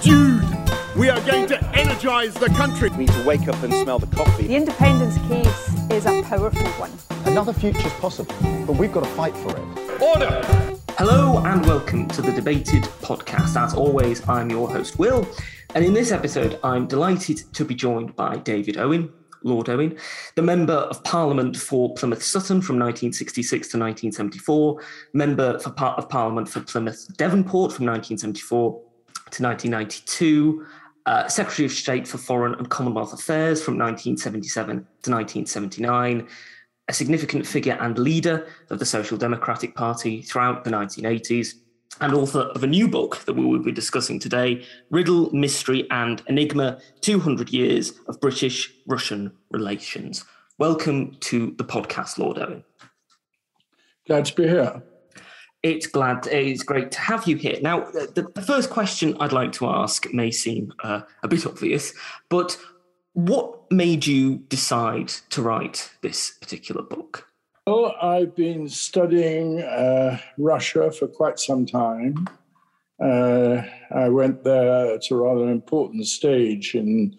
Dude, we are going to energise the country. We need to wake up and smell the coffee. The independence case is a powerful one. Another future's possible, but we've got to fight for it. Order! Hello and welcome to the Debated podcast. As always, I'm your host, Will. And in this episode, I'm delighted to be joined by David Owen, Lord Owen, the Member of Parliament for Plymouth Sutton from 1966 to 1974, Member of Parliament for Plymouth Devonport from 1974 to 1992, Secretary of State for Foreign and Commonwealth Affairs from 1977 to 1979, a significant figure and leader of the Social Democratic Party throughout the 1980s, and author of a new book that we will be discussing today, Riddle, Mystery and Enigma, 200 Years of British-Russian Relations. Welcome to the podcast, Lord Owen. Glad to be here. It's great to have you here. Now, the first question I'd like to ask may seem a bit obvious, but what made you decide to write this particular book? Well, I've been studying Russia for quite some time. I went there at a rather important stage in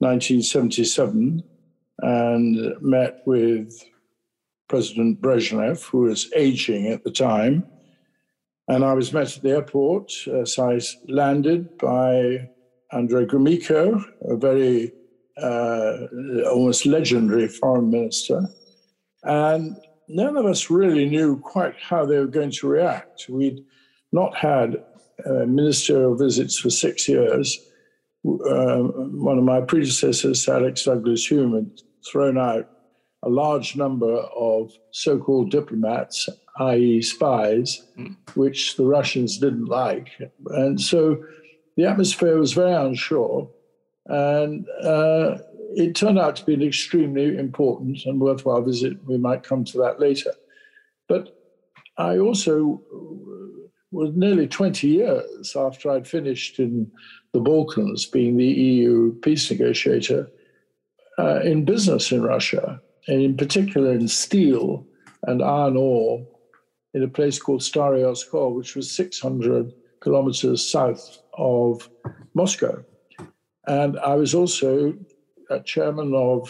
1977 and met with President Brezhnev, who was aging at the time. And I was met at the airport as I landed by Andrei Gromyko, a very almost legendary foreign minister. And none of us really knew quite how they were going to react. We'd not had ministerial visits for 6 years. One of my predecessors, Alex Douglas Hume, had thrown out a large number of so-called diplomats, i.e. spies, which the Russians didn't like. And so the atmosphere was very unsure. And it turned out to be an extremely important and worthwhile visit. We might come to that later. But I also was nearly 20 years after I'd finished in the Balkans, being the EU peace negotiator, in business in Russia, and in particular in steel and iron ore in a place called Stary Oskol, which was 600 kilometers south of Moscow. And I was also chairman of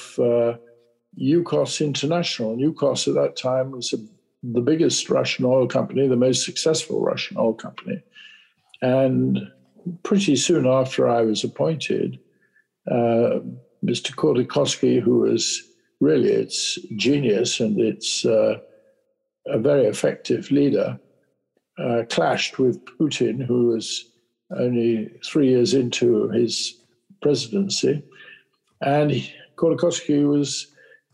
Yukos International. Yukos at that time was the biggest Russian oil company, the most successful Russian oil company. And pretty soon after I was appointed, Mr. Khodorkovsky, who was really its genius and its a very effective leader, clashed with Putin, who was only 3 years into his presidency. And Khodorkovsky was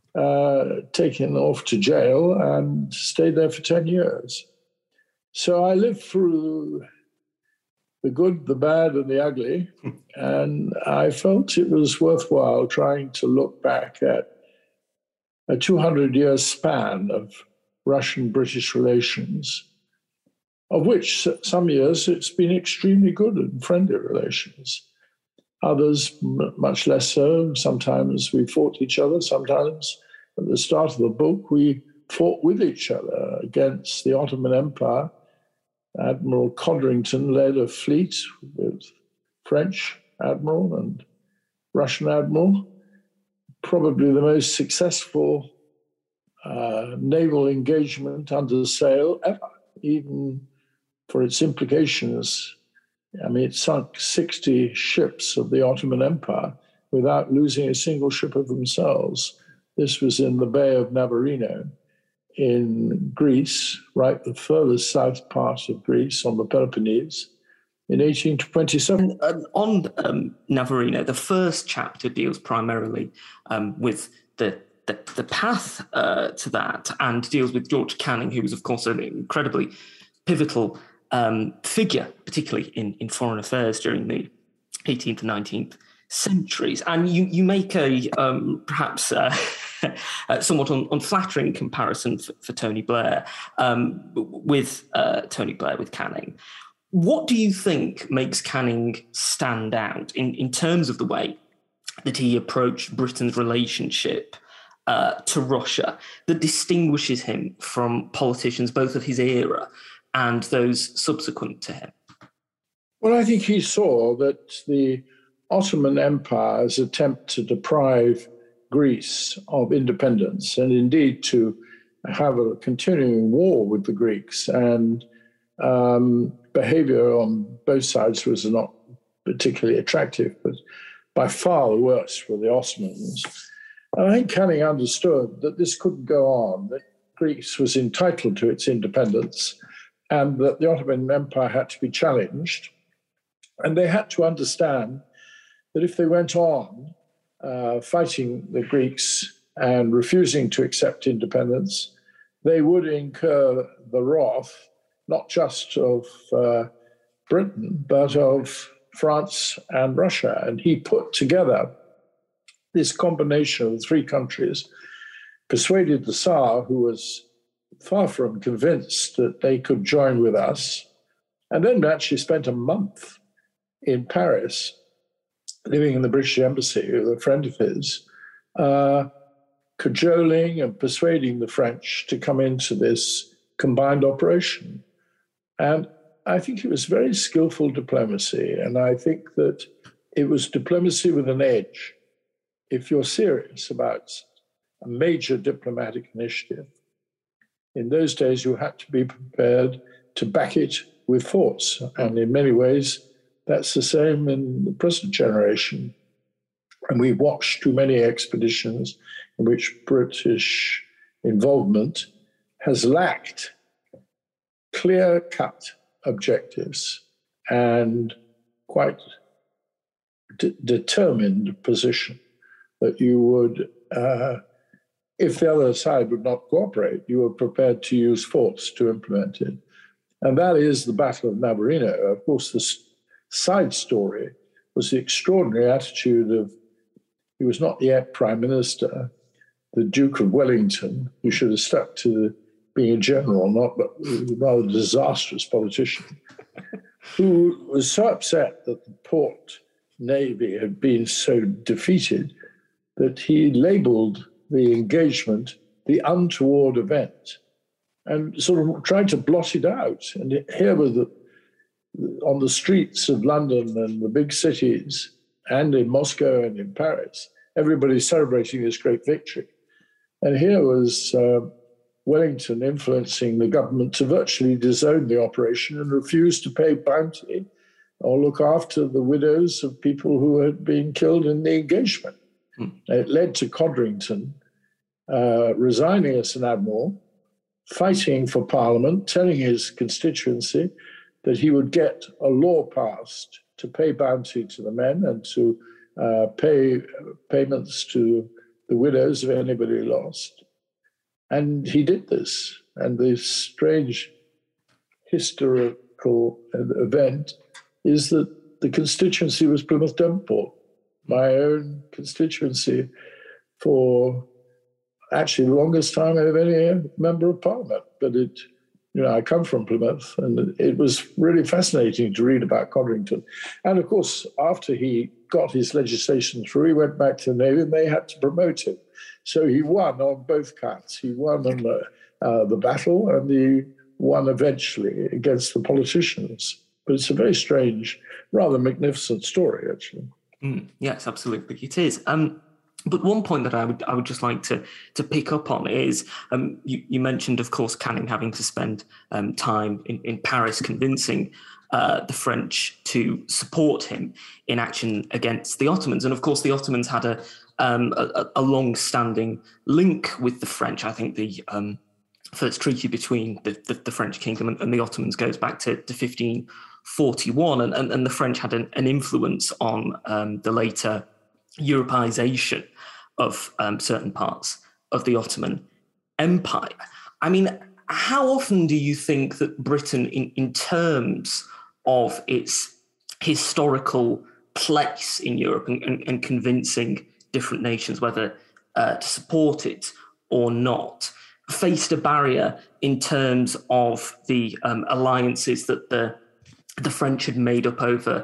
taken off to jail and stayed there for 10 years. So I lived through the good, the bad, and the ugly. And I felt it was worthwhile trying to look back at a 200-year span of Russian-British relations, of which some years it's been extremely good and friendly relations. Others, much less so. Sometimes we fought each other. Sometimes, at the start of the book, we fought with each other against the Ottoman Empire. Admiral Codrington led a fleet with French admiral and Russian admiral, probably the most successful naval engagement under sail ever, even for its implications. I mean, it sunk 60 ships of the Ottoman Empire without losing a single ship of themselves. This was in the Bay of Navarino in Greece, right the furthest south part of Greece on the Peloponnese, in 1827. On Navarino, the first chapter deals primarily with the path to that, and deals with George Canning, who was, of course, an incredibly pivotal figure, particularly in foreign affairs during the 18th and 19th centuries. And you make a perhaps somewhat unflattering comparison for Tony Blair with Canning. What do you think makes Canning stand out in terms of the way that he approached Britain's relationship to Russia that distinguishes him from politicians both of his era and those subsequent to him? Well, I think he saw that the Ottoman Empire's attempt to deprive Greece of independence and indeed to have a continuing war with the Greeks and behavior on both sides was not particularly attractive, but by far the worst for the Ottomans. And I think Canning understood that this couldn't go on, that Greece was entitled to its independence and that the Ottoman Empire had to be challenged. And they had to understand that if they went on fighting the Greeks and refusing to accept independence, they would incur the wrath, not just of Britain, but of France and Russia. And he put together this combination of the three countries, persuaded the Tsar, who was far from convinced that they could join with us, and then actually spent a month in Paris, living in the British Embassy with a friend of his, cajoling and persuading the French to come into this combined operation. And I think it was very skillful diplomacy, and I think that it was diplomacy with an edge. If you're serious about a major diplomatic initiative, in those days you had to be prepared to back it with force. And in many ways, that's the same in the present generation. And we've watched too many expeditions in which British involvement has lacked clear-cut objectives and quite determined position that you would, if the other side would not cooperate, you were prepared to use force to implement it. And that is the Battle of Navarino. Of course, the side story was the extraordinary attitude of, he was not yet Prime Minister, the Duke of Wellington, who should have stuck to being a general, not a rather disastrous politician, who was so upset that the port navy had been so defeated that he labelled the engagement the untoward event and sort of tried to blot it out. And here were on the streets of London and the big cities and in Moscow and in Paris, everybody celebrating this great victory. And here was Wellington influencing the government to virtually disown the operation and refuse to pay bounty or look after the widows of people who had been killed in the engagement. It led to Codrington resigning as an admiral, fighting for Parliament, telling his constituency that he would get a law passed to pay bounty to the men and to pay payments to the widows of anybody lost. And he did this. And the strange historical event is that the constituency was Plymouth Devonport, my own constituency, for actually the longest time of any member of Parliament. But I come from Plymouth, and it was really fascinating to read about Codrington. And of course, after he got his legislation through, he went back to the Navy and they had to promote him. So he won on both counts. He won on the battle, and he won eventually against the politicians. But it's a very strange, rather magnificent story, actually. Yes, absolutely, it is. But one point that I would just like to pick up on is you mentioned, of course, Canning having to spend time in Paris convincing the French to support him in action against the Ottomans, and of course the Ottomans had a long-standing link with the French. I think the first treaty between the French kingdom and the Ottomans goes back to 1541, and the French had an influence on the later Europeization of certain parts of the Ottoman Empire. I mean, how often do you think that Britain, in terms of its historical place in Europe and convincing different nations whether to support it or not, faced a barrier in terms of the alliances that the French had made up over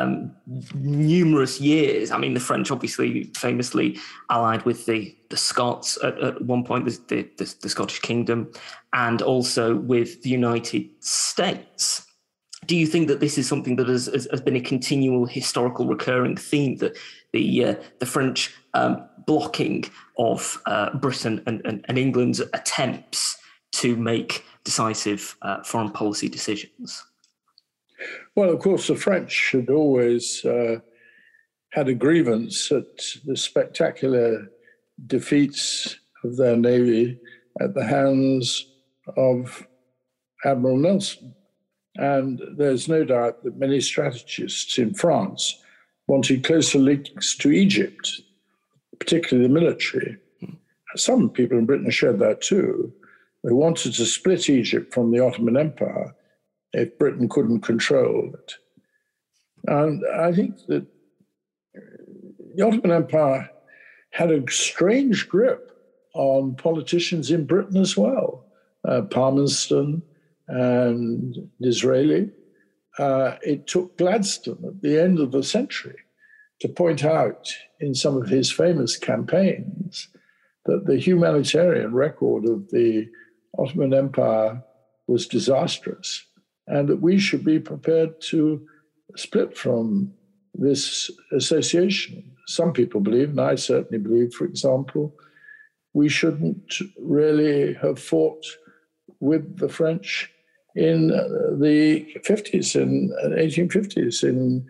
numerous years? I mean, the French obviously famously allied with the Scots at one point, the Scottish Kingdom, and also with the United States. Do you think that this is something that has been a continual historical recurring theme, that the French blocking of Britain and England's attempts to make decisive foreign policy decisions? Well, of course, the French had always had a grievance at the spectacular defeats of their navy at the hands of Admiral Nelson. And there's no doubt that many strategists in France wanted closer links to Egypt, particularly the military. Some people in Britain shared that too. They wanted to split Egypt from the Ottoman Empire if Britain couldn't control it. And I think that the Ottoman Empire had a strange grip on politicians in Britain as well. Palmerston and Disraeli. It took Gladstone at the end of the century to point out in some of his famous campaigns that the humanitarian record of the Ottoman Empire was disastrous and that we should be prepared to split from this association. Some people believe, and I certainly believe, for example, we shouldn't really have fought with the French in the 50s, in 1850s, in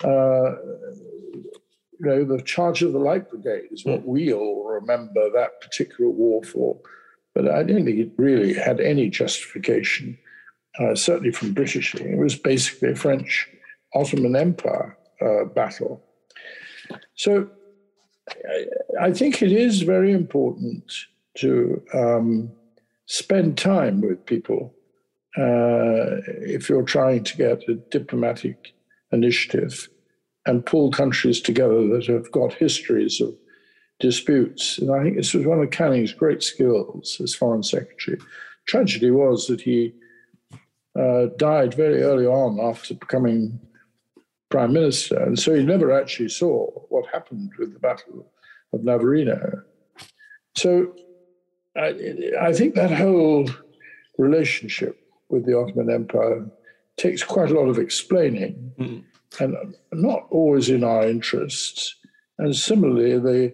the Charge of the Light Brigade is what we all remember that particular war for. But I don't think it really had any justification, certainly from British. It was basically a French Ottoman Empire battle. So I think it is very important to spend time with people if you're trying to get a diplomatic initiative and pull countries together that have got histories of disputes. And I think this was one of Canning's great skills as Foreign Secretary. Tragedy was that he died very early on after becoming Prime Minister, and so he never actually saw what happened with the Battle of Navarino. So I think that whole relationship with the Ottoman Empire takes quite a lot of explaining and not always in our interests. And similarly,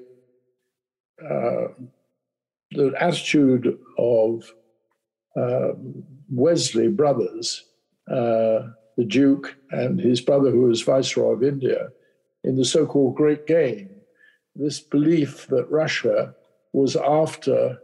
the attitude of Wesley brothers, the Duke and his brother who was Viceroy of India, in the so-called Great Game, this belief that Russia was after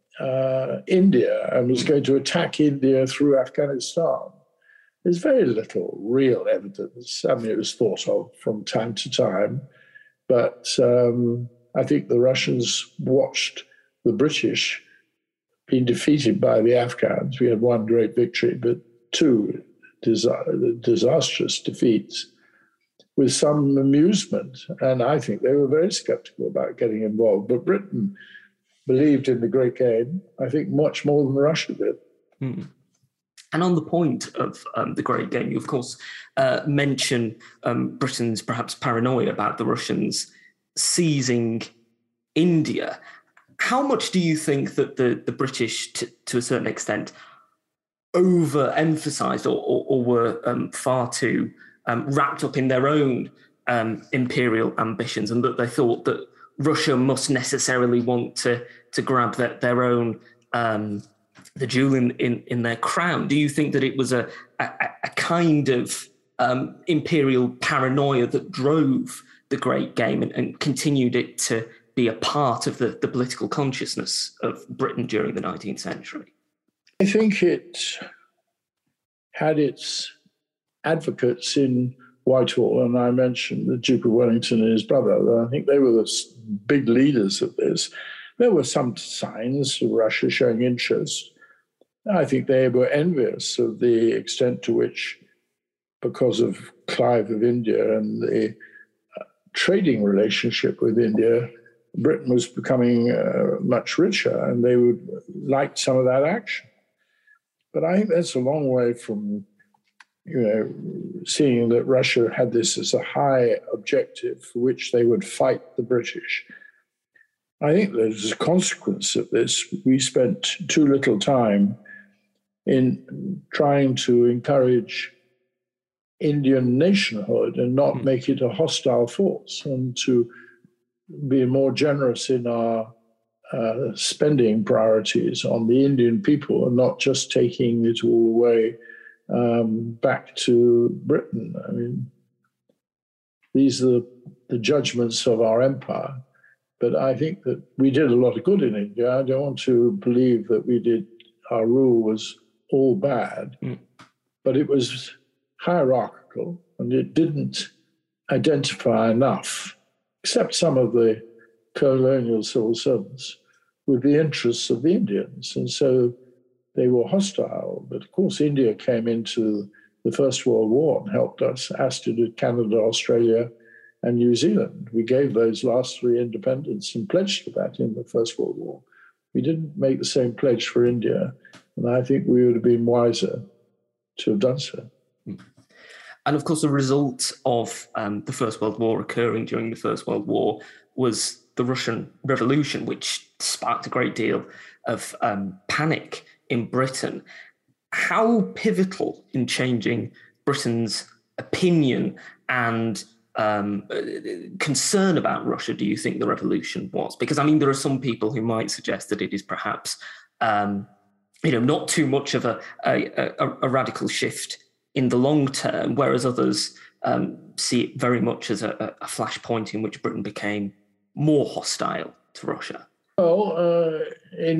India and was going to attack India through Afghanistan. There's very little real evidence. I mean, it was thought of from time to time, but I think the Russians watched the British being defeated by the Afghans. We had one great victory, but two disastrous defeats with some amusement. And I think they were very skeptical about getting involved. But Britain believed in the Great Game, I think, much more than Russia did. And on the point of the Great Game, you, of course, mention Britain's perhaps paranoia about the Russians seizing India. How much do you think that the British, to a certain extent, overemphasised or were far too wrapped up in their own imperial ambitions, and that they thought that Russia must necessarily want to grab their own the jewel in their crown? Do you think that it was a kind of imperial paranoia that drove the Great Game and continued it to be a part of the political consciousness of Britain during the 19th century? I think it had its advocates in Whitehall, and I mentioned the Duke of Wellington and his brother. I think they were the big leaders of this. There were some signs of Russia showing interest. I think they were envious of the extent to which, because of Clive of India and the trading relationship with India, Britain was becoming much richer, and they would like some of that action. But I think that's a long way from, seeing that Russia had this as a high objective for which they would fight the British. I think that as a consequence of this, we spent too little time in trying to encourage Indian nationhood and not make it a hostile force, and to be more generous in our spending priorities on the Indian people and not just taking it all away back to Britain. I mean, these are the judgments of our empire. But I think that we did a lot of good in India. I don't want to believe that our rule was all bad, but it was hierarchical and it didn't identify enough, except some of the colonial civil servants, with the interests of the Indians. And so they were hostile. But of course, India came into the First World War and helped us, as did Canada, Australia, and New Zealand. We gave those last three independence and pledged to that in the First World War. We didn't make the same pledge for India, and I think we would have been wiser to have done so. And of course, the result of the First World War occurring during the First World War was the Russian Revolution, which sparked a great deal of panic in Britain. How pivotal in changing Britain's opinion and concern about Russia do you think the revolution was? Because, I mean, there are some people who might suggest that it is perhaps, not too much of a radical shift in the long term, whereas others see it very much as a flashpoint in which Britain became more hostile to Russia. Well, in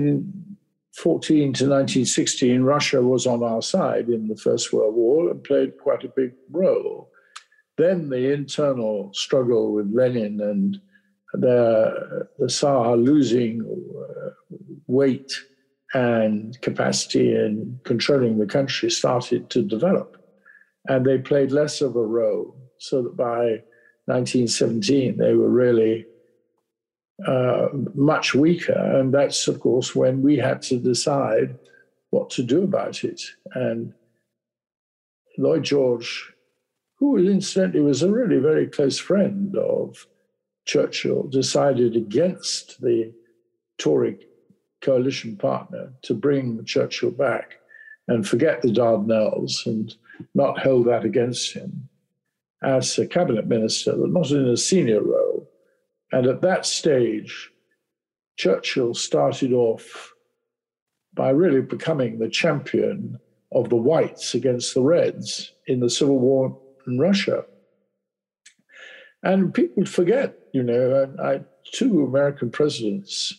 1914 to 1916, Russia was on our side in the First World War and played quite a big role. Then the internal struggle with Lenin and the Tsar losing weight and capacity in controlling the country started to develop. And they played less of a role, so that by 1917, they were really much weaker. And that's, of course, when we had to decide what to do about it. And Lloyd George, who incidentally was a really very close friend of Churchill, decided against the Tory coalition partner to bring Churchill back and forget the Dardanelles and not hold that against him as a cabinet minister, but not in a senior role. And at that stage, Churchill started off by really becoming the champion of the whites against the reds in the Civil War in Russia. And people forget, two American presidents,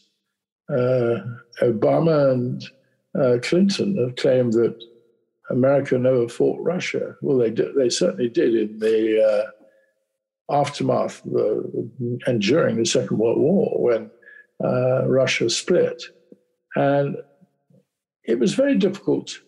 Obama and Clinton, have claimed that America never fought Russia. Well, they certainly did in the aftermath and during the Second World War when Russia split. And it was very difficult,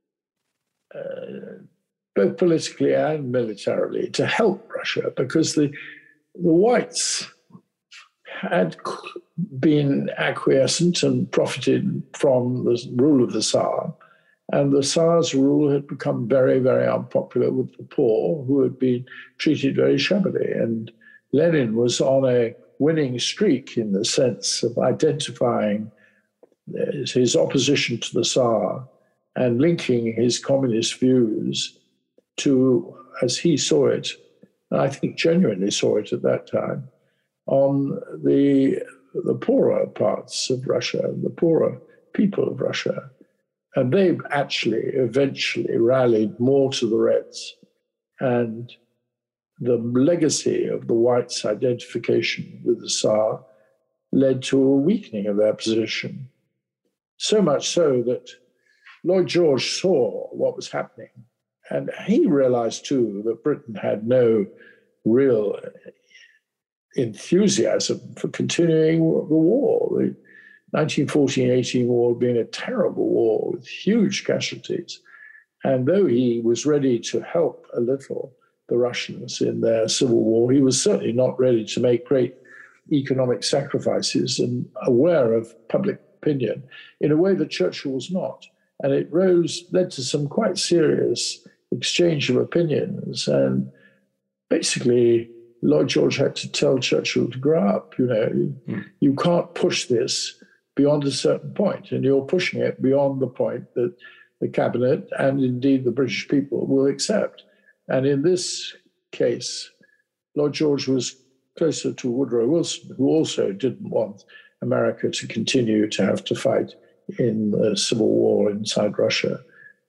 both politically and militarily, to help Russia because the whites had been acquiescent and profited from the rule of the Tsar. And the Tsar's rule had become very, very unpopular with the poor, who had been treated very shabbily. And Lenin was on a winning streak in the sense of identifying his opposition to the Tsar and linking his communist views to, as he saw it, and I think genuinely saw it at that time, on the poorer parts of Russia, the poorer people of Russia. And they actually eventually rallied more to the Reds. And the legacy of the whites' identification with the Tsar led to a weakening of their position. So much so that Lloyd George saw what was happening. And he realized, too, that Britain had no real enthusiasm for continuing the war. The 1914-18 war had been a terrible war with huge casualties. And though he was ready to help a little the Russians in their civil war, he was certainly not ready to make great economic sacrifices and aware of public opinion in a way that Churchill was not. And it led to some quite serious exchange of opinions. And basically, Lloyd George had to tell Churchill to grow up. You can't push this beyond a certain point, and you're pushing it beyond the point that the cabinet and indeed the British people will accept. And in this case, Lloyd George was closer to Woodrow Wilson, who also didn't want America to continue to have to fight in the civil war inside Russia.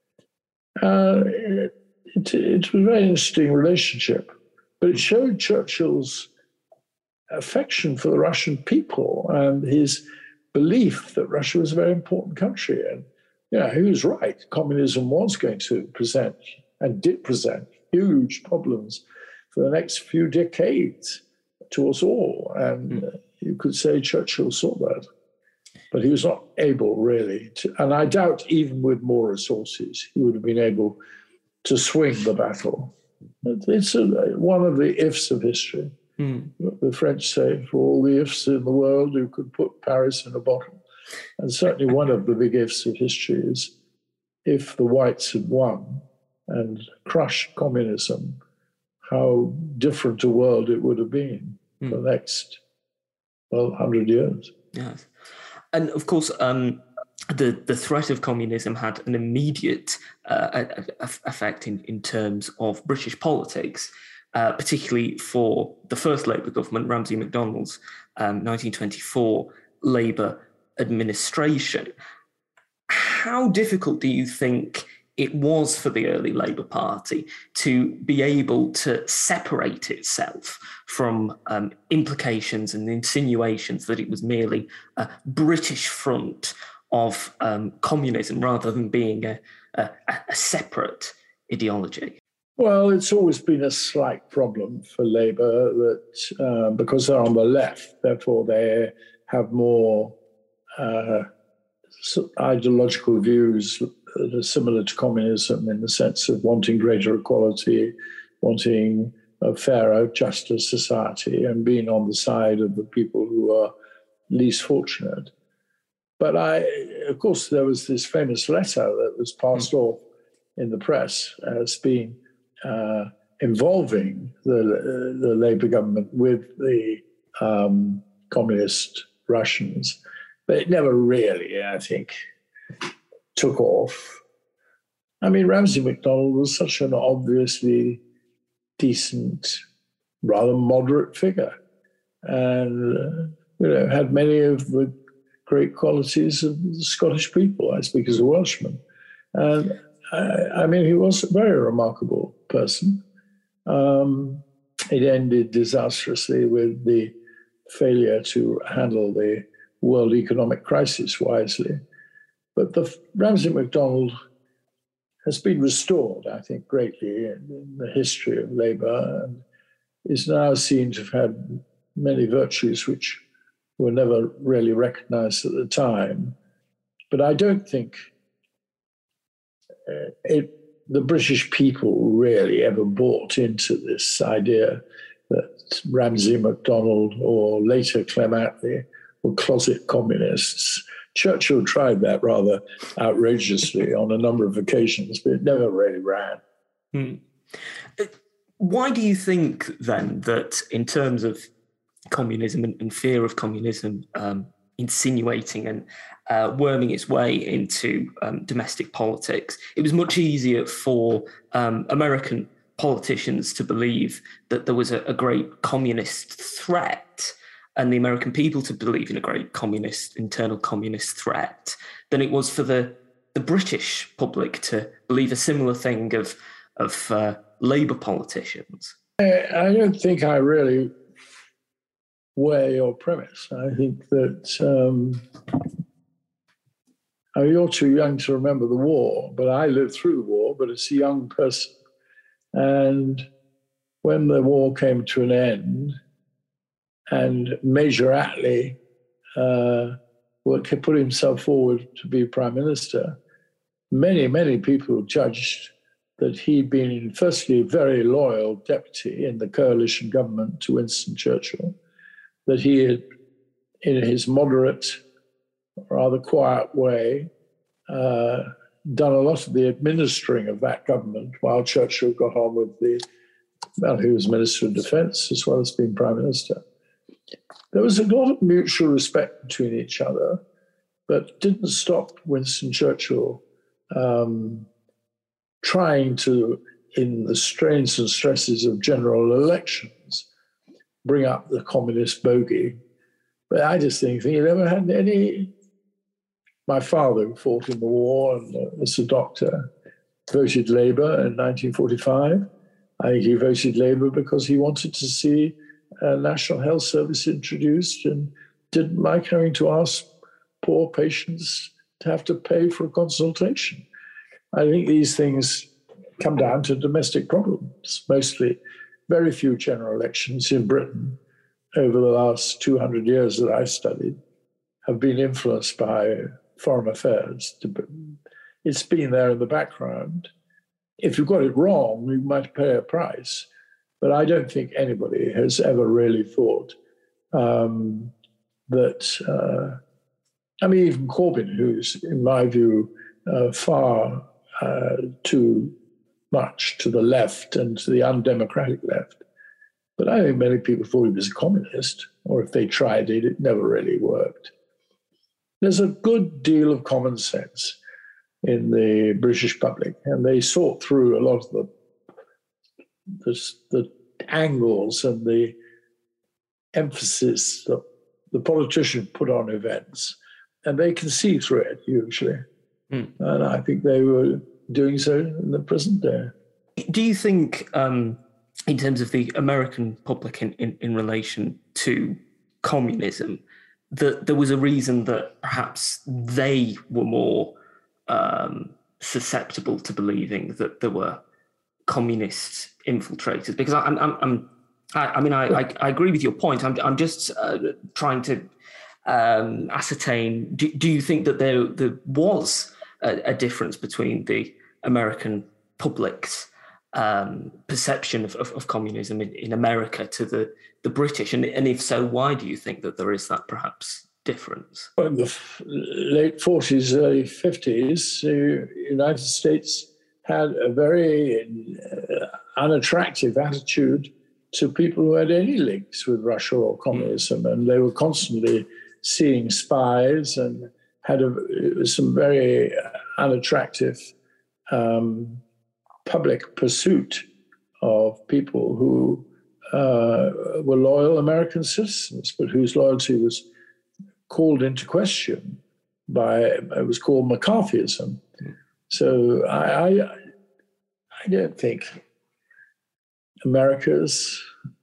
It was a very interesting relationship, but it showed Churchill's affection for the Russian people and his belief that Russia was a very important country. And he was right. Communism was going to present, and did present, huge problems for the next few decades to us all. And you could say Churchill saw that. But he was not able really to, and I doubt even with more resources, he would have been able to swing the battle. It's one of the ifs of history. The French say, for all the ifs in the world, you could put Paris in a bottle. And certainly one of the big ifs of history is if the whites had won and crushed communism, how different a world it would have been for the next, 100 years. Yes. And of course, the threat of communism had an immediate effect in terms of British politics, particularly for the first Labour government, Ramsay MacDonald's 1924 Labour administration. How difficult do you think it was for the early Labour Party to be able to separate itself from implications and insinuations that it was merely a British front of communism rather than being a separate ideology? Well, it's always been a slight problem for Labour that because they're on the left, therefore they have more ideological views that are similar to communism in the sense of wanting greater equality, wanting a fairer, juster society, and being on the side of the people who are least fortunate. But of course, there was this famous letter that was passed off in the press as being involving the Labour government with the communist Russians. But it never really, I think, took off. I mean, Ramsay MacDonald was such an obviously decent, rather moderate figure, and had many of the great qualities of the Scottish people. I speak as a Welshman, and I mean, he was a very remarkable person. It ended disastrously with the failure to handle the world economic crisis wisely. But the Ramsay MacDonald has been restored, I think, greatly in the history of Labour, and is now seen to have had many virtues which were never really recognised at the time. But I don't think the British people really ever bought into this idea that Ramsay MacDonald or later Clem Attlee were closet communists. Churchill tried that rather outrageously on a number of occasions, but it never really ran. Why do you think, then, that in terms of communism and fear of communism insinuating and worming its way into domestic politics, it was much easier for American politicians to believe that there was a great communist threat and the American people to believe in a great internal communist threat than it was for the British public to believe a similar thing of Labour politicians? I don't think I really weigh your premise. I think that you're too young to remember the war, but I lived through the war, but as a young person. And when the war came to an end, and Major Attlee put himself forward to be Prime Minister, many, many people judged that he'd been, firstly, a very loyal deputy in the coalition government to Winston Churchill, that he had, in his moderate, rather quiet way, done a lot of the administering of that government while Churchill got on with he was Minister of Defence as well as being Prime Minister. There was a lot of mutual respect between each other, but didn't stop Winston Churchill trying to in the strains and stresses of general elections, bring up the communist bogey. But I just think he never had any. My father, who fought in the war and was a doctor, voted Labour in 1945. I think he voted Labour because he wanted to see a National Health Service introduced and didn't like having to ask poor patients to have to pay for a consultation. I think these things come down to domestic problems, mostly. Very few general elections in Britain over the last 200 years that I studied have been influenced by foreign affairs. It's been there in the background. If you got it wrong, you might pay a price. But I don't think anybody has ever really thought that, even Corbyn, who's, in my view, far too much to the left and to the undemocratic left. But I think many people thought he was a communist, or if they tried it, it never really worked. There's a good deal of common sense in the British public, and they sort through a lot of the angles and the emphasis that the politicians put on events, and they can see through it usually. And I think they were doing so in the present day. Do you think, in terms of the American public in relation to communism, that there was a reason that perhaps they were more susceptible to believing that there were communist infiltrators? Because I agree with your point. I'm just trying to ascertain. Do you think that there was a difference between the American public's perception of communism in America to the British? And if so, why do you think that there is that perhaps difference? Well, in the late 40s, early 50s, the United States had a very unattractive attitude to people who had any links with Russia or communism. And they were constantly seeing spies and had some very unattractive public pursuit of people who were loyal American citizens, but whose loyalty was called into question by, it was called McCarthyism. So I don't think America's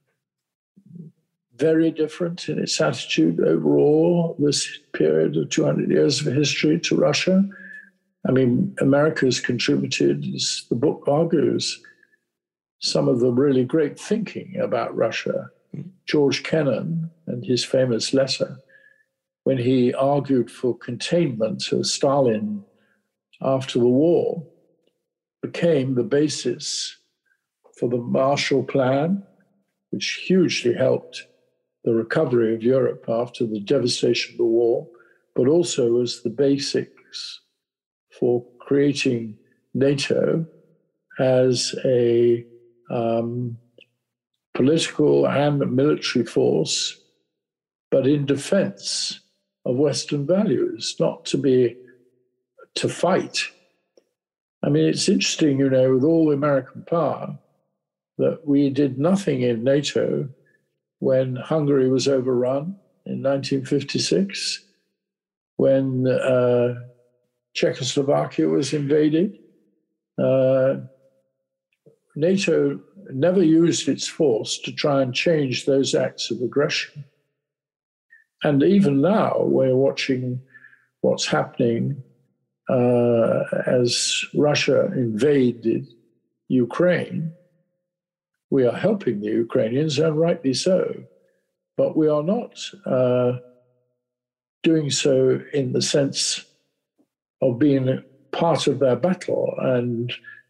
very different in its attitude overall, this period of 200 years of history, to Russia. I mean, America's contributed, as the book argues, some of the really great thinking about Russia. George Kennan and his famous letter, when he argued for containment of Stalin after the war, became the basis for the Marshall Plan, which hugely helped the recovery of Europe after the devastation of the war, but also was the basics for creating NATO as a political and military force, but in defense of Western values, not to fight. I mean, it's interesting, with all the American power, that we did nothing in NATO when Hungary was overrun in 1956, when Czechoslovakia was invaded. NATO never used its force to try and change those acts of aggression. And even now, we're watching what's happening as Russia invaded Ukraine. We are helping the Ukrainians, and rightly so, but we are not doing so in the sense of being part of their battle and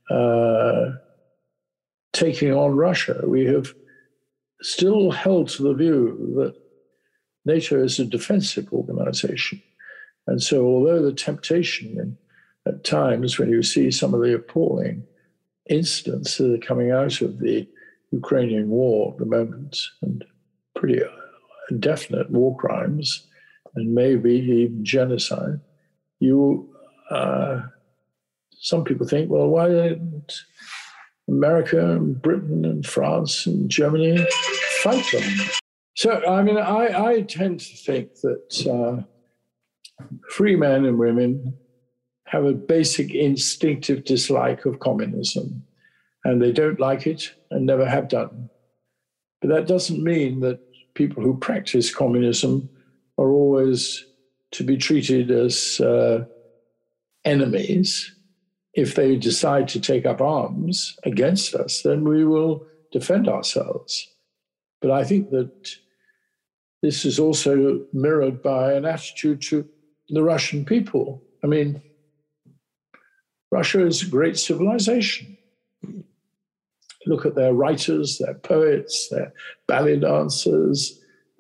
taking on Russia. We have still held to the view that NATO is a defensive organization. And so although the temptation at times, when you see some of the appalling incidents that are coming out of the Ukrainian war at the moment, and pretty definite war crimes, and maybe even genocide, some people think, well, why didn't America and Britain and France and Germany fight them. So, I mean, I tend to think that free men and women have a basic instinctive dislike of communism, and they don't like it and never have done. But that doesn't mean that people who practice communism are always to be treated as enemies. If they decide to take up arms against us, then we will defend ourselves. But I think that this is also mirrored by an attitude to the Russian people. I mean, Russia is a great civilization. Look at their writers, their poets, their ballet dancers.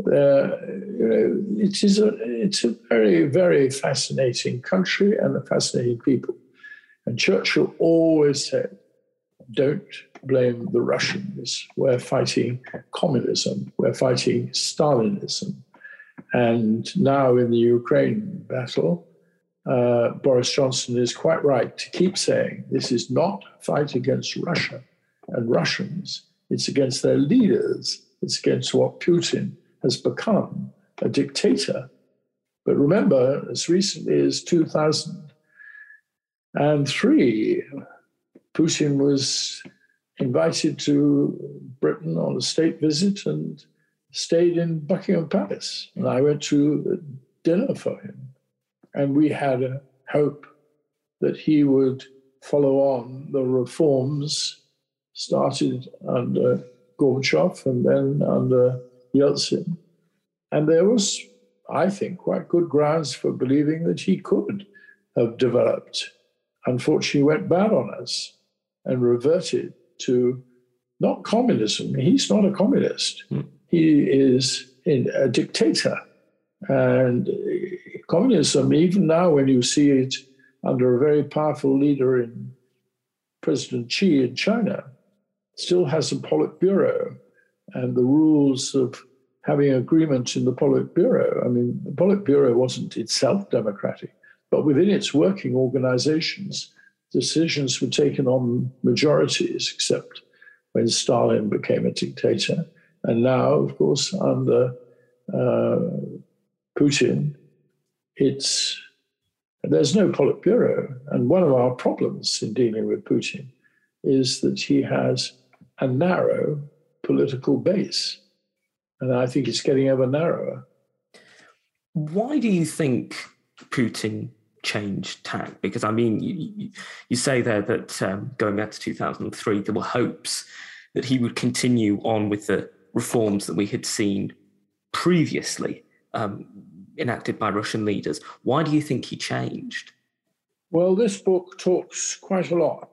It's a very, very fascinating country and a fascinating people. And Churchill always said, don't blame the Russians. We're fighting communism. We're fighting Stalinism. And now in the Ukraine battle, Boris Johnson is quite right to keep saying this is not a fight against Russia and Russians. It's against their leaders. It's against what Putin has become, a dictator. But remember, as recently as 2003, Putin was invited to Britain on a state visit and stayed in Buckingham Palace. And I went to dinner for him. And we had a hope that he would follow on the reforms started under Gorbachev and then under Yeltsin. And there was, I think, quite good grounds for believing that he could have developed. Unfortunately, he went bad on us and reverted to not communism. He's not a communist. He is a dictator. And communism, even now when you see it under a very powerful leader in President Xi in China, still has a Politburo and the rules of having agreement in the Politburo. I mean, the Politburo wasn't itself democratic, but within its working organizations, decisions were taken on majorities, except when Stalin became a dictator. And now, of course, under Putin, there's no Politburo. And one of our problems in dealing with Putin is that he has a narrow political base. And I think it's getting ever narrower. Why do you think Putin changed tack? Because, I mean, you say there that going back to 2003, there were hopes that he would continue on with the reforms that we had seen previously enacted by Russian leaders. Why do you think he changed? Well, this book devotes quite a lot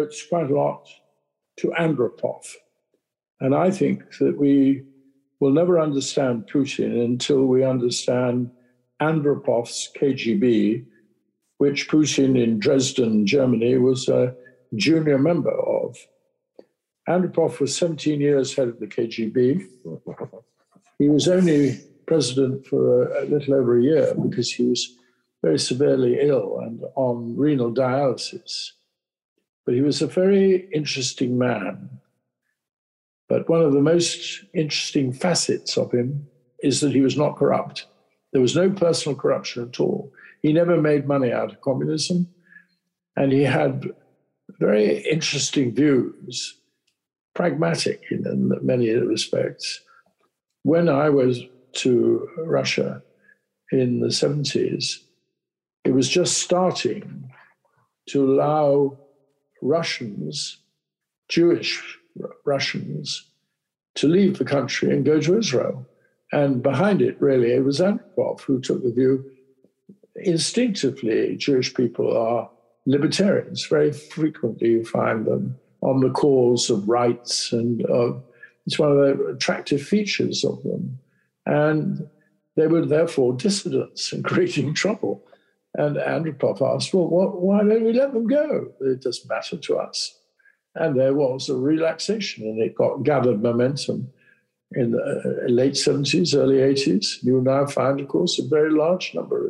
to Andropov. And I think that we will never understand Putin until we understand Andropov's KGB, which Putin in Dresden, Germany, was a junior member of. Andropov was 17 years head of the KGB. He was only president for a little over a year because he was very severely ill and on renal dialysis. But he was a very interesting man. But one of the most interesting facets of him is that he was not corrupt. There was no personal corruption at all. He never made money out of communism. And he had very interesting views, pragmatic in many respects. When I was to Russia in the 70s, it was just starting to allow Russians, Jewish Russians, to leave the country and go to Israel. And behind it, really, it was Andropov who took the view, instinctively, Jewish people are libertarians. Very frequently you find them on the cause of rights, and it's one of the attractive features of them. And they were therefore dissidents and creating trouble. And Andropov asked, well, why don't we let them go? It doesn't matter to us. And there was a relaxation, and it gathered momentum in the late 70s, early 80s. You now find, of course, a very large number of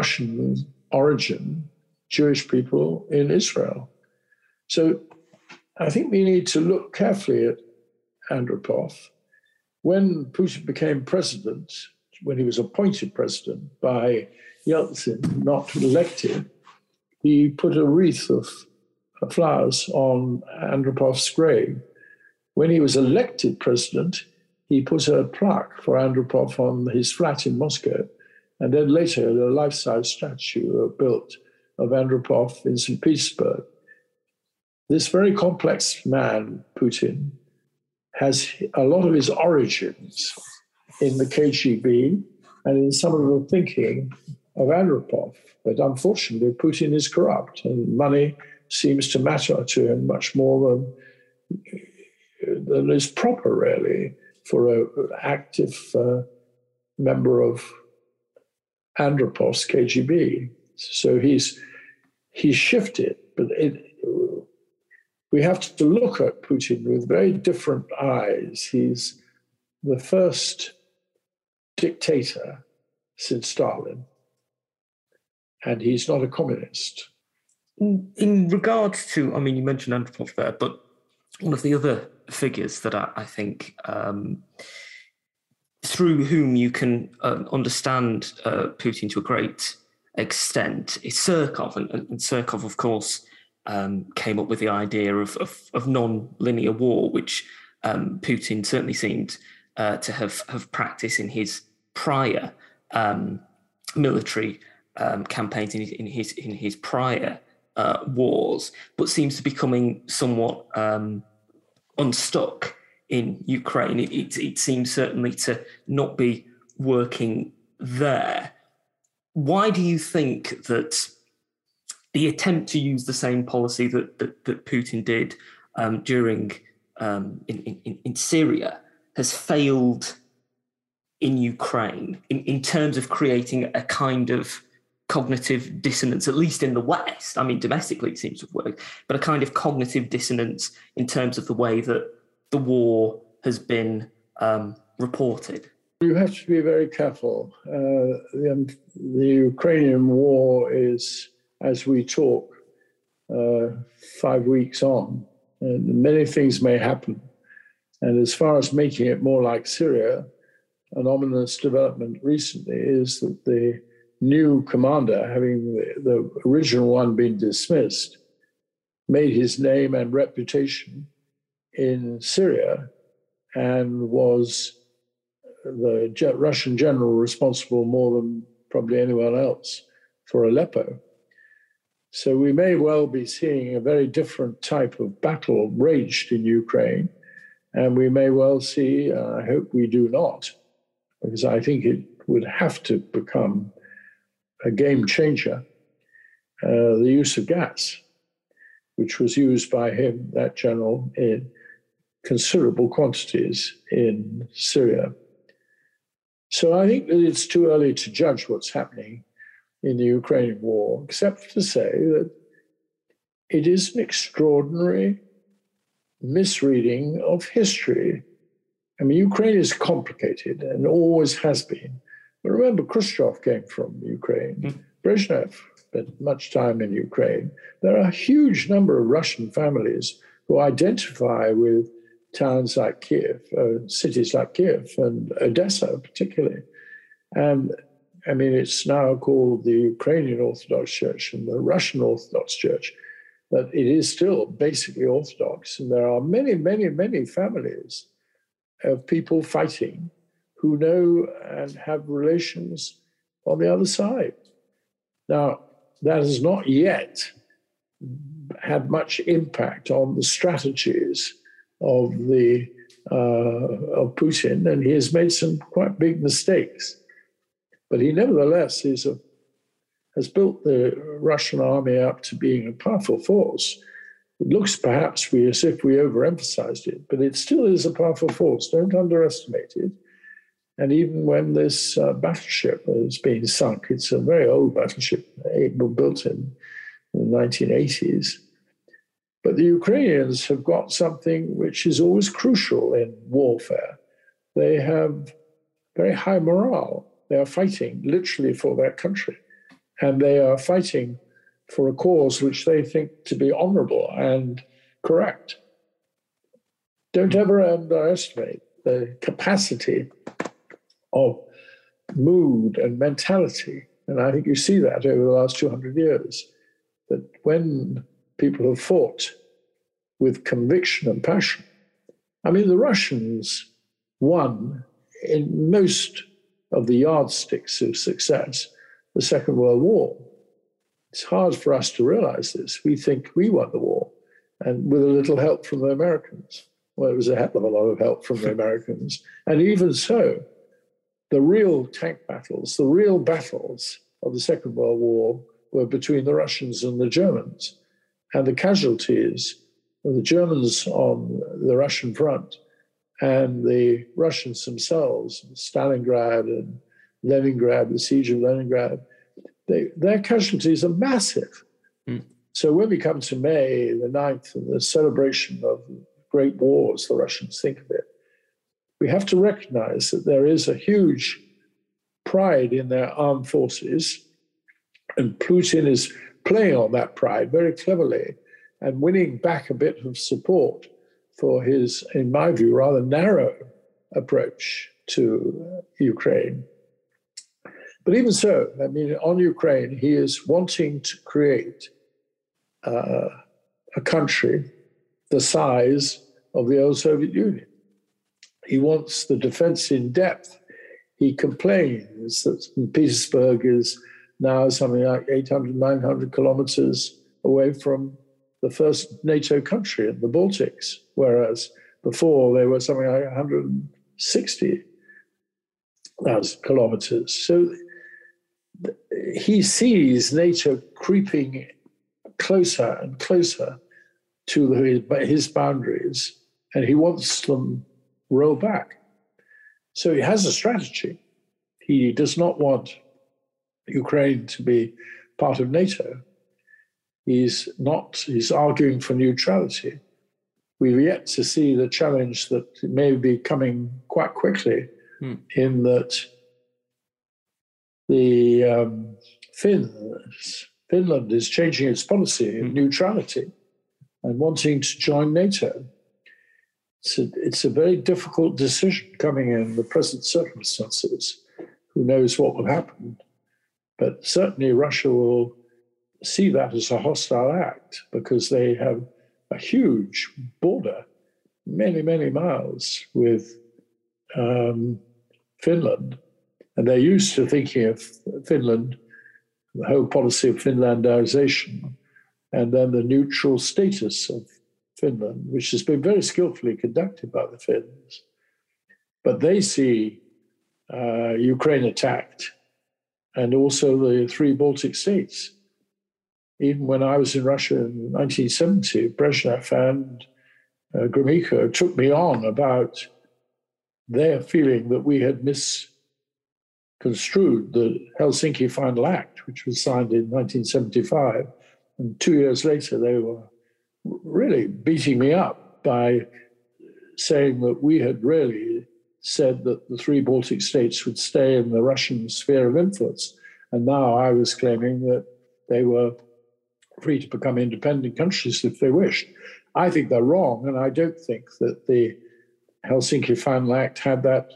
Russian origin Jewish people in Israel. So I think we need to look carefully at Andropov. When Putin became president, when he was appointed president by Yeltsin, not elected, he put a wreath of flowers on Andropov's grave. When he was elected president, he put a plaque for Andropov on his flat in Moscow, and then later a life-size statue built of Andropov in St. Petersburg. This very complex man, Putin, has a lot of his origins in the KGB and in some of the thinking of Andropov. But unfortunately, Putin is corrupt, and money seems to matter to him much more than is proper, really, for an active member of Andropov's KGB. So he's shifted, but we have to look at Putin with very different eyes. He's the first dictator since Stalin, and he's not a communist. In regards to, I mean, you mentioned Andropov there, but one of the other figures that I think through whom you can understand Putin to a great extent is Surkov. And Surkov, of course, came up with the idea of non-linear war, which Putin certainly seemed to have practiced in his prior military campaigns, in his prior wars, but seems to be becoming somewhat unstuck in Ukraine. It seems certainly to not be working there. Why do you think that the attempt to use the same policy that Putin did during in Syria has failed in Ukraine in terms of creating a kind of cognitive dissonance, at least in the West? I mean, domestically it seems to have worked, but a kind of cognitive dissonance in terms of the way that the war has been reported. You have to be very careful. The Ukrainian war is, as we talk, 5 weeks on, and many things may happen. And as far as making it more like Syria, an ominous development recently is that the new commander, having the original one been dismissed, made his name and reputation in Syria and was the Russian general responsible more than probably anyone else for Aleppo. So we may well be seeing a very different type of battle raged in Ukraine, and we may well see, I hope we do not, because I think it would have to become a game changer, the use of gas, which was used by him, that general, in considerable quantities in Syria. So I think that it's too early to judge what's happening in the Ukrainian war, except to say that it is an extraordinary misreading of history. I mean, Ukraine is complicated and always has been. But remember, Khrushchev came from Ukraine. Brezhnev spent much time in Ukraine. There are a huge number of Russian families who identify with towns like Kiev, cities like Kiev and Odessa particularly. And I mean, it's now called the Ukrainian Orthodox Church and the Russian Orthodox Church, but it is still basically Orthodox. And there are many, many, many families of people fighting who know and have relations on the other side. Now, that has not yet had much impact on the strategies of Putin, and he has made some quite big mistakes. But he nevertheless has built the Russian army up to being a powerful force. It looks perhaps as if we overemphasized it, but it still is a powerful force. Don't underestimate it. And even when this battleship is being sunk, it's a very old battleship, built in the 1980s. But the Ukrainians have got something which is always crucial in warfare. They have very high morale. They are fighting literally for their country. And they are fighting for a cause which they think to be honorable and correct. Don't ever underestimate the capacity of mood and mentality. And I think you see that over the last 200 years, that when people have fought with conviction and passion, I mean, the Russians won in most of the yardsticks of success the Second World War. It's hard for us to realize this. We think we won the war, and with a little help from the Americans. Well, it was a hell of a lot of help from the Americans. And even so, the real tank battles, the real battles of the Second World War were between the Russians and the Germans. And the casualties of the Germans on the Russian front and the Russians themselves, Stalingrad and Leningrad, the siege of Leningrad, their casualties are massive. So when we come to May the 9th and the celebration of great wars, the Russians think of it, we have to recognize that there is a huge pride in their armed forces, and Putin is playing on that pride very cleverly and winning back a bit of support for his, in my view, rather narrow approach to Ukraine. But even so, I mean, on Ukraine, he is wanting to create a country the size of the old Soviet Union. He wants the defense in depth. He complains that St. Petersburg is now something like 800, 900 kilometers away from the first NATO country in the Baltics, whereas before they were something like 160,000 kilometers. So he sees NATO creeping closer and closer to his boundaries, and he wants them rolled back. So he has a strategy. He does not want Ukraine to be part of NATO. He's arguing for neutrality. We've yet to see the challenge that may be coming quite quickly, in that the Finland is changing its policy of neutrality and wanting to join NATO. It's a very difficult decision coming in the present circumstances. Who knows what will happen? But certainly Russia will see that as a hostile act because they have a huge border, many, many miles with Finland. And they're used to thinking of Finland, the whole policy of Finlandization, and then the neutral status of Finland, which has been very skillfully conducted by the Finns. But they see Ukraine attacked, and also the three Baltic states. Even when I was in Russia in 1970, Brezhnev and Gromyko took me on about their feeling that we had misconstrued the Helsinki Final Act, which was signed in 1975. And 2 years later, they were really beating me up by saying that we had really said that the three Baltic states would stay in the Russian sphere of influence. And now I was claiming that they were free to become independent countries if they wished. I think they're wrong, and I don't think that the Helsinki Final Act had that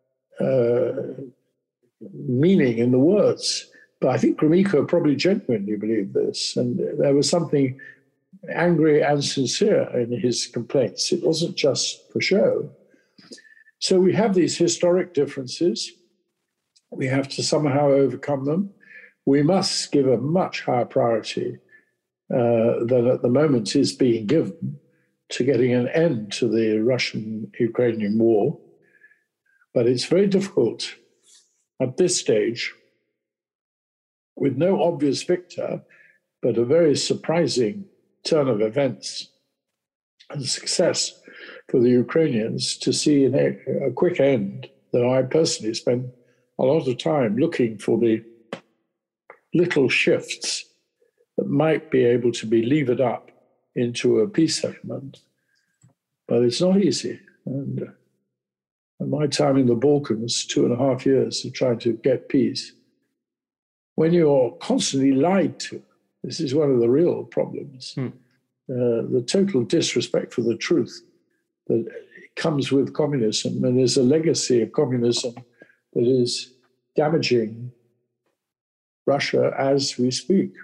meaning in the words. But I think Gromyko probably genuinely believed this, and there was something angry and sincere in his complaints. It wasn't just for show. So we have these historic differences. We have to somehow overcome them. We must give a much higher priority than at the moment is being given to getting an end to the Russian-Ukrainian war. But it's very difficult at this stage, with no obvious victor, but a very surprising turn of events and success for the Ukrainians, to see a quick end, though I personally spent a lot of time looking for the little shifts that might be able to be levered up into a peace settlement. But it's not easy. And my time in the Balkans, 2.5 years of trying to get peace, when you're constantly lied to, this is one of the real problems. The total disrespect for the truth that comes with communism and is a legacy of communism that is damaging Russia as we speak.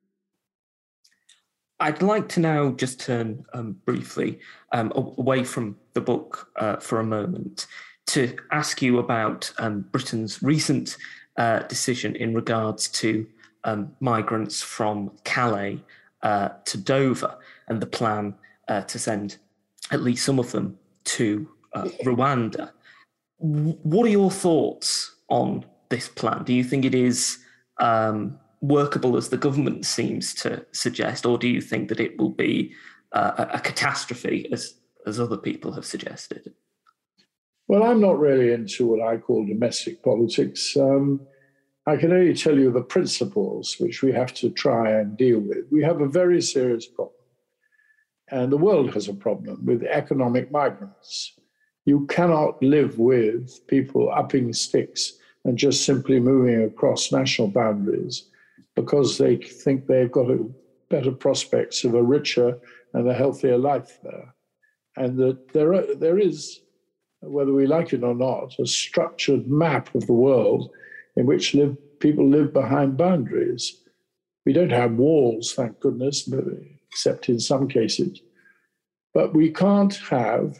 I'd like to now just turn briefly away from the book for a moment to ask you about Britain's recent decision in regards to migrants from Calais to Dover and the plan to send at least some of them to Rwanda. What are your thoughts on this plan? Do you think it is workable as the government seems to suggest, or do you think that it will be a catastrophe as other people have suggested? Well, I'm not really into what I call domestic politics. I can only tell you the principles which we have to try and deal with. We have a very serious problem. And the world has a problem with economic migrants. You cannot live with people upping sticks and just simply moving across national boundaries because they think they've got better prospects of a richer and a healthier life there. And that there is, whether we like it or not, a structured map of the world in which people live behind boundaries. We don't have walls, thank goodness, except in some cases. But we can't have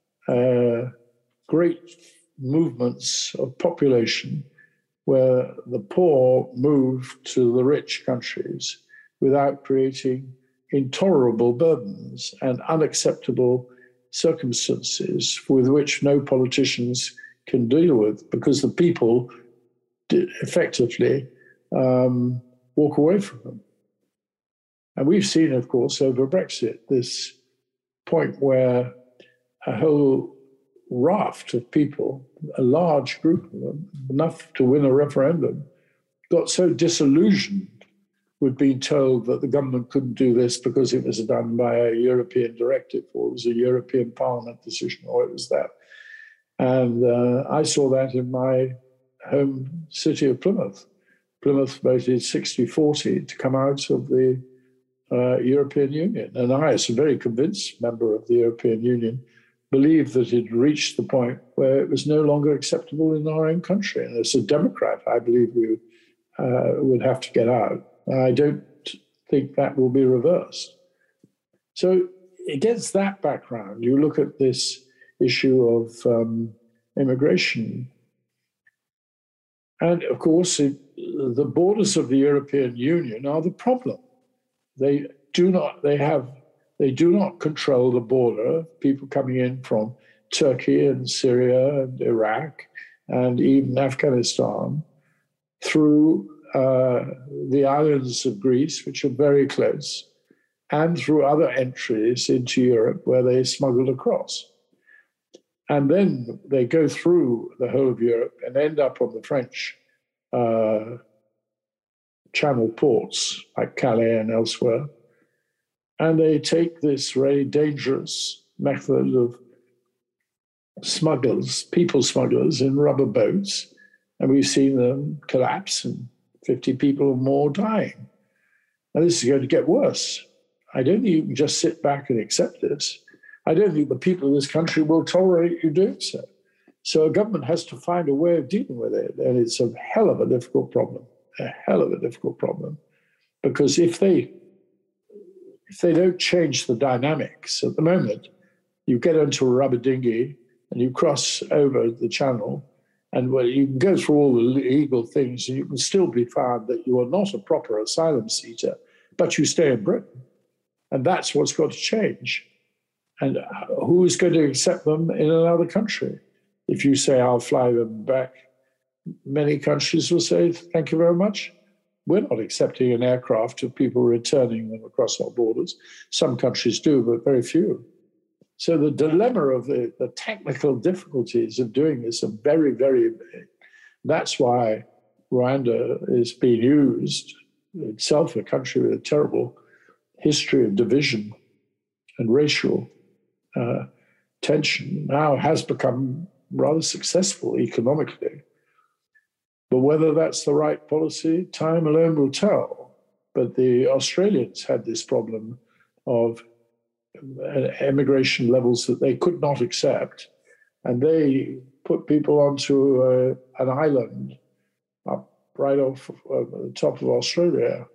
great movements of population where the poor move to the rich countries without creating intolerable burdens and unacceptable circumstances with which no politicians can deal with because the people effectively walk away from them. And we've seen, of course, over Brexit, this point where a whole raft of people, a large group of them, enough to win a referendum, got so disillusioned with being told that the government couldn't do this because it was done by a European directive, or it was a European Parliament decision, or it was that. And I saw that in my home city of Plymouth. Plymouth voted 60-40 to come out of the European Union. And I, as a very convinced member of the European Union, believed that it reached the point where it was no longer acceptable in our own country. And as a Democrat, I believe we would have to get out. I don't think that will be reversed. So against that background, you look at this issue of immigration. And of course, the borders of the European Union are the problem. They do not control the border, people coming in from Turkey and Syria and Iraq and even Afghanistan through the islands of Greece, which are very close, and through other entries into Europe where they smuggled across. And then they go through the whole of Europe and end up on the French channel ports like Calais and elsewhere. And they take this very dangerous method of smugglers, people smugglers in rubber boats, and we've seen them collapse and 50 people or more dying. And this is going to get worse. I don't think you can just sit back and accept this. I don't think the people of this country will tolerate you doing so. So a government has to find a way of dealing with it, and it's a hell of a difficult problem, because if they don't change the dynamics at the moment, you get into a rubber dinghy and you cross over the channel, and you can go through all the legal things, and you can still be found that you are not a proper asylum seeker, but you stay in Britain. And that's what's got to change. And who is going to accept them in another country? If you say, I'll fly them back, many countries will say, thank you very much. We're not accepting an aircraft of people returning them across our borders. Some countries do, but very few. So the dilemma of the technical difficulties of doing this are very, very big. That's why Rwanda is being used, itself a country with a terrible history of division and racial tension, now has become rather successful economically. But whether that's the right policy, time alone will tell. But the Australians had this problem of emigration levels that they could not accept. And they put people onto an island up right off the top of Australia.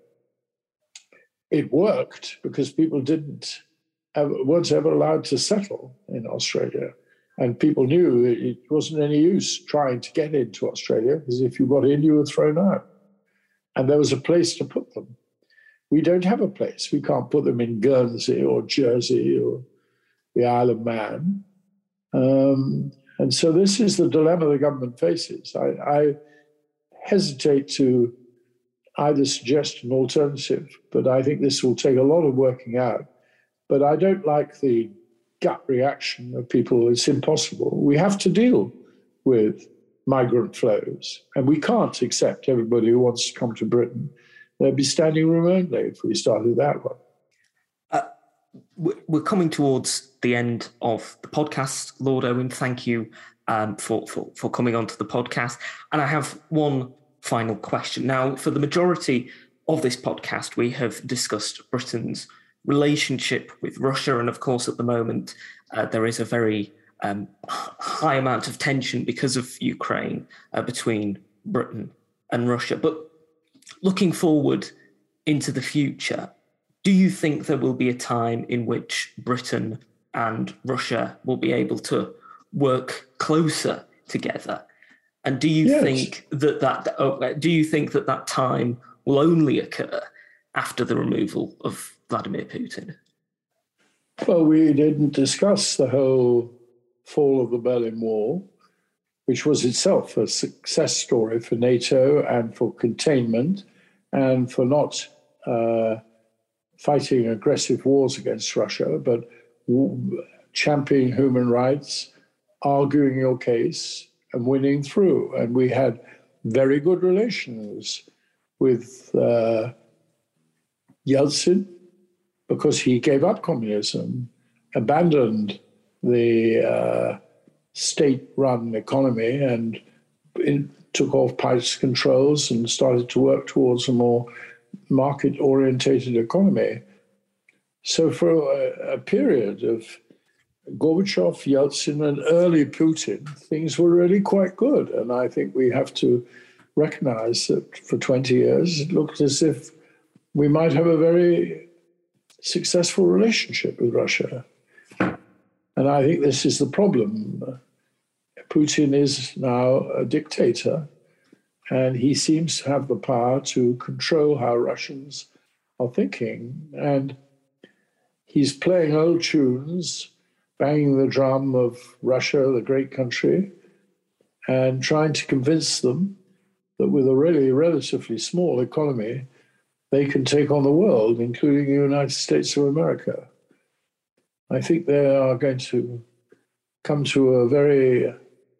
It worked because people weren't ever allowed to settle in Australia. And people knew it wasn't any use trying to get into Australia, because if you got in, you were thrown out. And there was a place to put them. We don't have a place. We can't put them in Guernsey or Jersey or the Isle of Man. And so this is the dilemma the government faces. I hesitate to either suggest an alternative, but I think this will take a lot of working out. But I don't like the gut reaction of people. It's impossible. We have to deal with migrant flows, and we can't accept everybody who wants to come to Britain. There'd be standing room only if we started that one. We're coming towards the end of the podcast, Lord Owen. Thank you for coming onto the podcast. And I have one final question. Now, for the majority of this podcast, we have discussed Britain's relationship with Russia. And of course, at the moment, there is a very high amount of tension because of Ukraine between Britain and Russia. But looking forward into the future, do you think there will be a time in which Britain and Russia will be able to work closer together? And do you think that time will only occur after the removal of Vladimir Putin? Well, we didn't discuss the whole fall of the Berlin Wall, which was itself a success story for NATO and for containment and for not fighting aggressive wars against Russia, but championing human rights, arguing your case, and winning through. And we had very good relations with Yeltsin because he gave up communism, abandoned the state-run economy, and took off price controls and started to work towards a more market-orientated economy. So for a period of Gorbachev, Yeltsin, and early Putin, things were really quite good. And I think we have to recognize that for 20 years, it looked as if we might have a very successful relationship with Russia. And I think this is the problem. Putin is now a dictator, and he seems to have the power to control how Russians are thinking. And he's playing old tunes, banging the drum of Russia, the great country, and trying to convince them that with a really relatively small economy, they can take on the world, including the United States of America. I think they are going to come to a very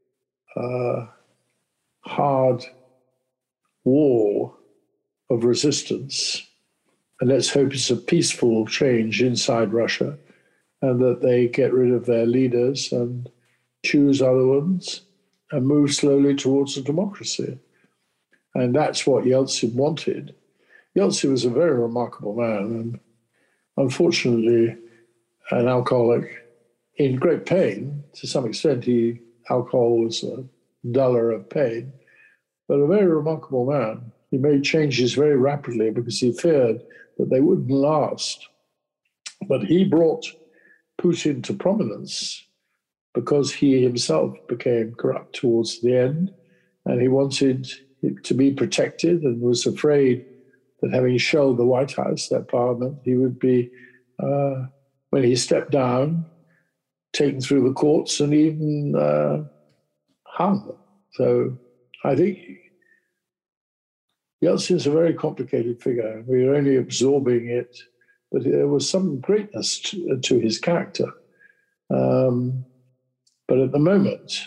hard wall of resistance. And let's hope it's a peaceful change inside Russia and that they get rid of their leaders and choose other ones and move slowly towards a democracy. And that's what Yeltsin wanted. Yeltsin was a very remarkable man, and unfortunately an alcoholic in great pain. To some extent, alcohol was a duller of pain, but a very remarkable man. He made changes very rapidly because he feared that they wouldn't last. But he brought Putin to prominence because he himself became corrupt towards the end, and he wanted it to be protected and was afraid that having shelled the White House, that parliament, he would be, when he stepped down, taken through the courts and even hung. So I think Yeltsin's a very complicated figure. We're only absorbing it, but there was some greatness to his character. But at the moment,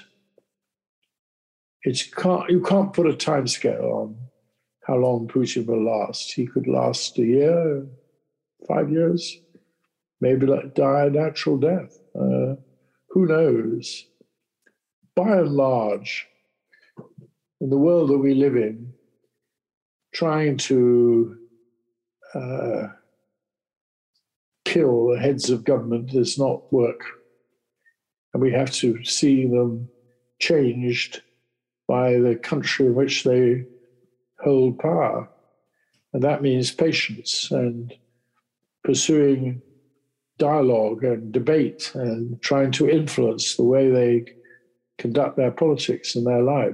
you can't put a timescale on how long Putin will last. He could last a year, 5 years, maybe die a natural death. Who knows? By and large, in the world that we live in, kill the heads of government does not work. And we have to see them changed by the country in which they hold power. And that means patience and pursuing dialogue and debate and trying to influence the way they conduct their politics and their life.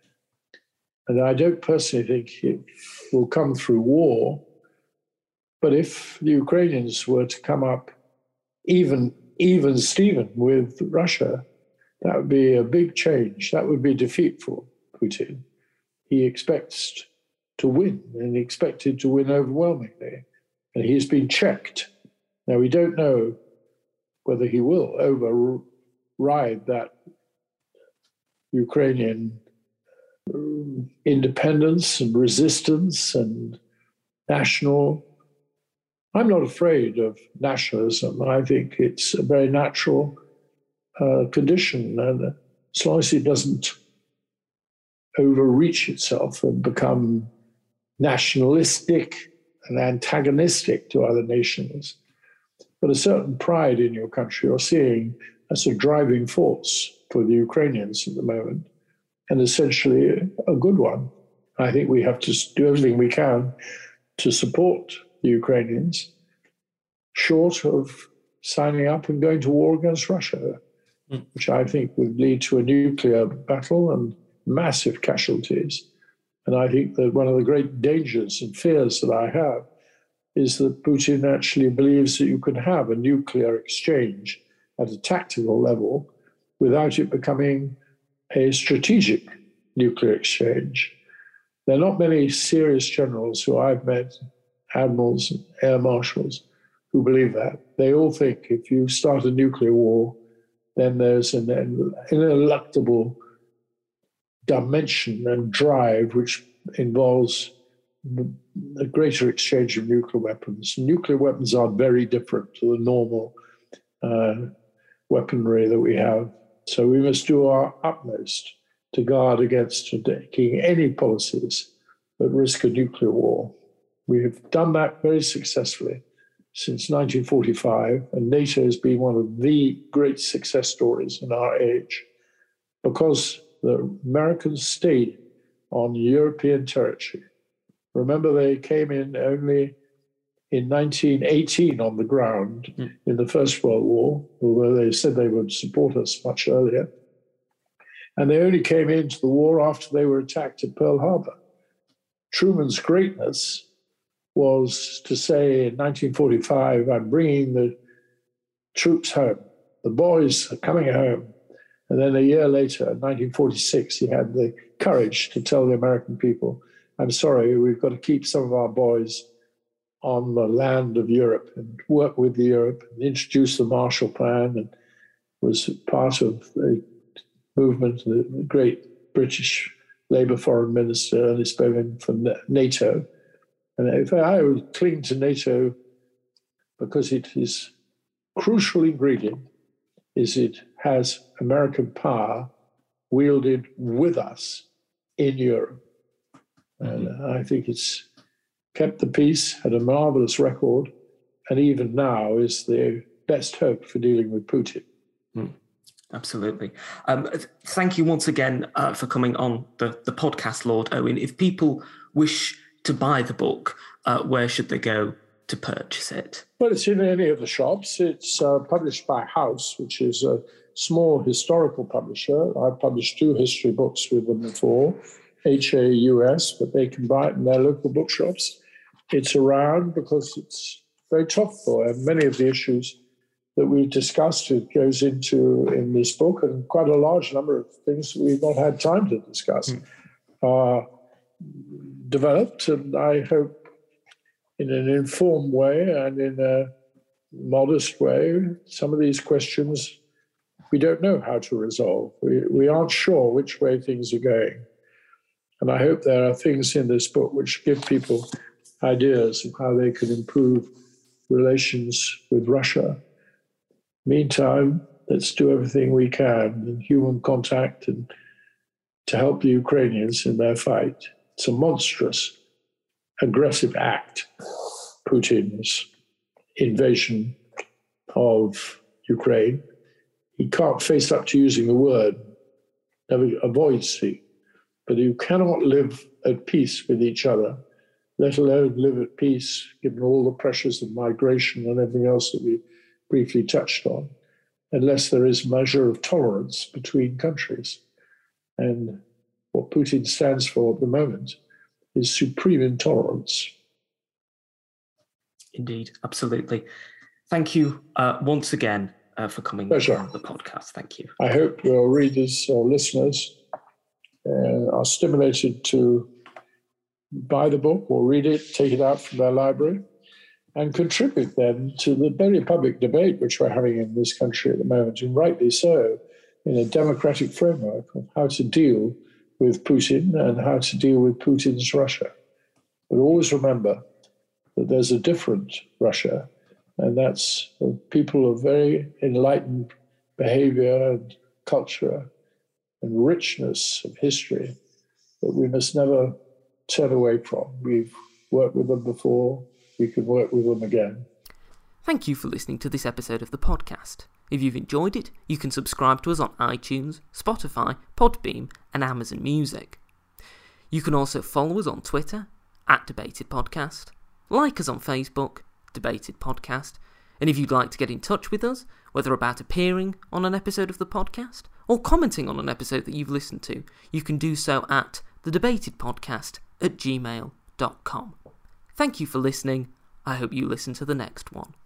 And I don't personally think it will come through war, but if the Ukrainians were to come up even Steven with Russia, that would be a big change. That would be defeat for Putin. He expects to win, and he expected to win overwhelmingly, and he's been checked. Now, we don't know whether he will override that Ukrainian independence and resistance and national. I'm not afraid of nationalism. I think it's a very natural condition, and as long as it doesn't overreach itself and become nationalistic and antagonistic to other nations. But a certain pride in your country you're seeing as a driving force for the Ukrainians at the moment, and essentially a good one. I think we have to do everything we can to support the Ukrainians, short of signing up and going to war against Russia, which I think would lead to a nuclear battle and massive casualties. And I think that one of the great dangers and fears that I have is that Putin actually believes that you can have a nuclear exchange at a tactical level without it becoming a strategic nuclear exchange. There are not many serious generals who I've met, admirals and air marshals, who believe that. They all think if you start a nuclear war, then there's an ineluctable dimension and drive which involves the greater exchange of nuclear weapons. Nuclear weapons are very different to the normal weaponry that we have. So we must do our utmost to guard against taking any policies that risk a nuclear war. We have done that very successfully since 1945, and NATO has been one of the great success stories in our age because the Americans stayed on European territory. Remember, they came in only in 1918 on the ground in the First World War, although they said they would support us much earlier. And they only came into the war after they were attacked at Pearl Harbor. Truman's greatness was to say in 1945, I'm bringing the troops home. The boys are coming home. And then a year later, in 1946, he had the courage to tell the American people, I'm sorry, we've got to keep some of our boys on the land of Europe and work with Europe and introduce the Marshall Plan, and was part of the movement, the great British Labour Foreign Minister, Ernest Bevin, for NATO. And if I would cling to NATO because it is crucial ingredient is it has American power wielded with us in Europe. And I think it's kept the peace, had a marvelous record, and even now is the best hope for dealing with Putin. Absolutely. Thank you once again for coming on the podcast, Lord Owen. If people wish to buy the book, where should they go to purchase it? Well, it's in any of the shops. It's published by House, which is a small historical publisher. I've published 2 history books with them before, HAUS, but they can buy it in their local bookshops. It's around because it's very topical, and many of the issues that we've discussed, it goes into in this book, and quite a large number of things that we've not had time to discuss are developed, and I hope in an informed way and in a modest way. Some of these questions we don't know how to resolve. We aren't sure which way things are going. And I hope there are things in this book which give people ideas of how they can improve relations with Russia. Meantime, let's do everything we can in human contact and to help the Ukrainians in their fight. It's a monstrous, aggressive act, Putin's invasion of Ukraine. He can't face up to using the word, never avoids it. But you cannot live at peace with each other, let alone live at peace, given all the pressures of migration and everything else that we briefly touched on, unless there is a measure of tolerance between countries. And what Putin stands for at the moment is supreme intolerance. Indeed, absolutely. Thank you once again for coming on the podcast. Thank you. I hope your readers or listeners are stimulated to buy the book or read it, take it out from their library, and contribute then to the very public debate which we're having in this country at the moment, and rightly so, in a democratic framework of how to deal with Putin and how to deal with Putin's Russia. But always remember that there's a different Russia, and that's people of very enlightened behavior and culture and richness of history that we must never turn away from. We've worked with them before, we can work with them again. Thank you for listening to this episode of the podcast. If you've enjoyed it, you can subscribe to us on iTunes, Spotify, Podbean and Amazon Music. You can also follow us on Twitter, @DebatedPodcast, like us on Facebook, Debated Podcast, and if you'd like to get in touch with us, whether about appearing on an episode of the podcast or commenting on an episode that you've listened to, you can do so at thedebatedpodcast@gmail.com. Thank you for listening. I hope you listen to the next one.